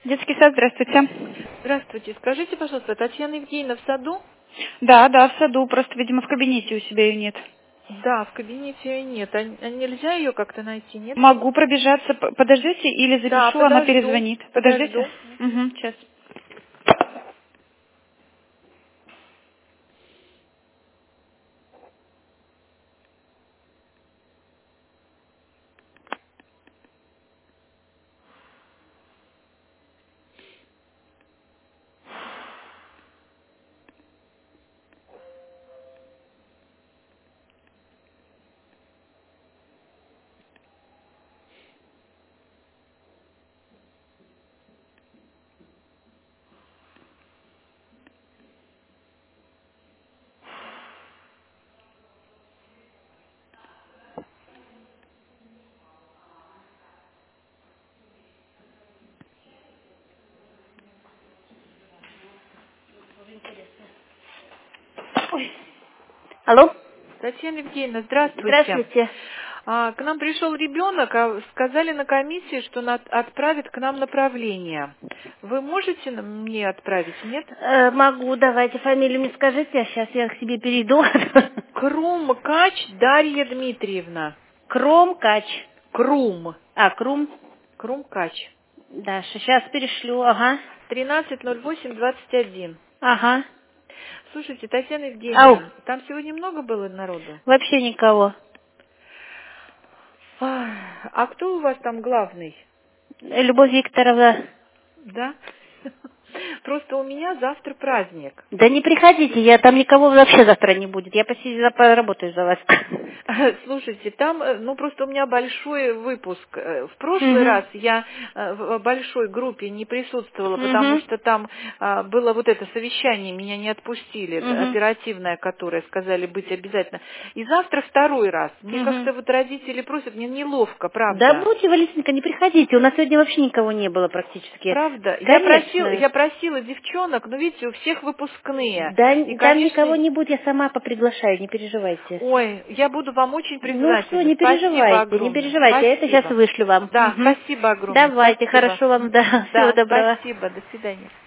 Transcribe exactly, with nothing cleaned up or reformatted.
Детский сад, здравствуйте. Здравствуйте. Скажите, пожалуйста, Татьяна Евгеньевна в саду? Да, да, в саду, просто, видимо, в кабинете у себя ее нет. Да, в кабинете ее нет. А, а нельзя ее как-то найти, нет? Могу пробежаться. П- Подождите или Да, запишу, она подожду. перезвонит. Подождите. Подожду. Угу, сейчас. Ой. Алло? Татьяна Евгеньевна, здравствуйте. Здравствуйте. А, к нам пришел ребенок, а сказали на комиссии, что на- отправят к нам направление. Вы можете нам- мне отправить, нет? Э, могу, давайте фамилию мне скажите, а сейчас я к себе перейду. Крум Кач Дарья Дмитриевна. Кром Кач. Крум. А, Крум. Крум Кач. Да, сейчас перешлю, ага. тринадцать ноль восемь двадцать один. Ага. Слушайте, Татьяна Ау. Евгеньевна, там сегодня много было народу? Вообще никого. Ах, а кто у вас там главный? Любовь Викторовна. Да? Просто у меня завтра праздник. Да не приходите, я там никого вообще завтра не будет. Я почти за- поработаю за вас. Слушайте, там, э, ну просто у меня большой выпуск. Э, В прошлый Мгм. раз я э, в большой группе не присутствовала, потому Мгм. что там а, было вот это совещание, меня не отпустили, это Мгм. оперативное, которое сказали быть обязательно. И завтра второй раз. Мне Мгм. как-то вот родители просят, мне неловко, Да правда. будьте, Валентинка, не приходите. У нас сегодня вообще никого не было практически. Правда? Я просила, Конечно. я просила девчонок, но видите, у всех выпускные. Да, И, там конечно, никого не будет, я сама поприглашаю, не переживайте. ой, я буду вам очень Ну что, признательна. не Спасибо переживайте, не огромное. переживайте, я это сейчас Спасибо. вышлю вам. Да, Мгм. спасибо огромное. Давайте, Спасибо. хорошо вам, да, всего Да, доброго. спасибо. До свидания.